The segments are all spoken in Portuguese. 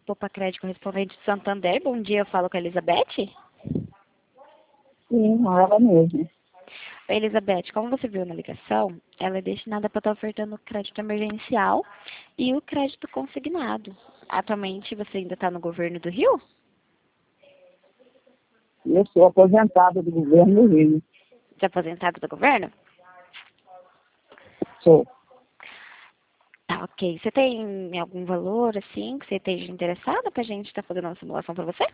Poupa Crédito correspondente de Santander. Bom dia, eu falo com a Elizabeth. Sim, ela mesmo. Oi, Elizabeth, como você viu na ligação, ela é destinada para estar ofertando o crédito emergencial e o crédito consignado. Atualmente, você ainda está no governo do Rio? Eu sou aposentada do governo do Rio. Você é aposentado do governo? Sou. Tá, ok. Você tem algum valor, assim, que você esteja interessada para a gente estar fazendo uma simulação para você?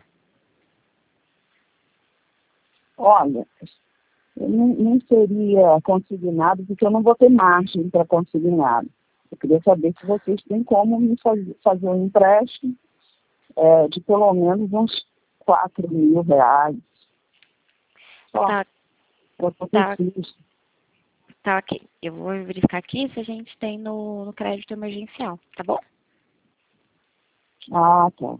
Olha, eu não seria consignado, porque eu não vou ter margem para consignado. Eu queria saber se vocês têm como me fazer um empréstimo de pelo menos uns R$ 4.000. Só, Tá, eu tá, preciso. tá, ok. Eu vou verificar aqui se a gente tem no crédito emergencial, tá bom? Ah, tá.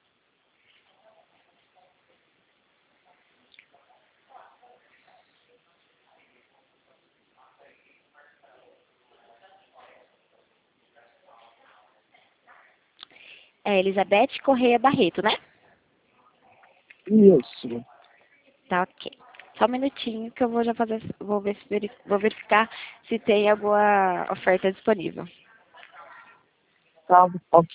É Elizabeth Correia Barreto, né? Isso. Tá, ok. Só um minutinho que eu vou já fazer, vou verificar se tem alguma oferta disponível. Tá, ok.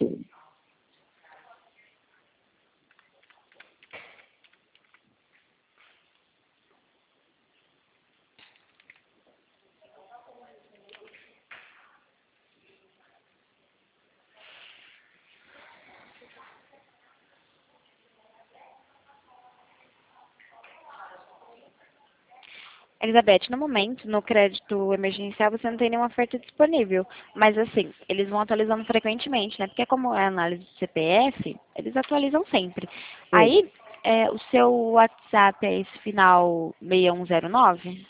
Elizabeth, no momento, no crédito emergencial, você não tem nenhuma oferta disponível. Mas, assim, eles vão atualizando frequentemente, né? Porque como é análise de CPF, eles atualizam sempre. Sim. Aí, o seu WhatsApp é esse final 6109?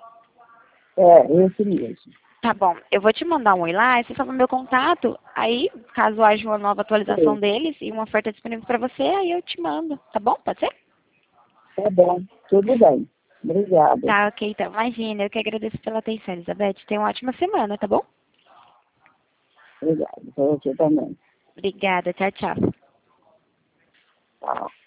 Esse mesmo. Tá bom, eu vou te mandar um oi lá, aí você fala o meu contato, aí, caso haja uma nova atualização Sim. deles e uma oferta disponível para você, aí eu te mando, tá bom? Pode ser? Tá bom. Tudo bem. Obrigada. Tá, ok, então. Imagina, eu que agradeço pela atenção, Elizabeth. Tenha uma ótima semana, tá bom? Obrigada. Para você também. Obrigada, tchau, tchau. Tchau.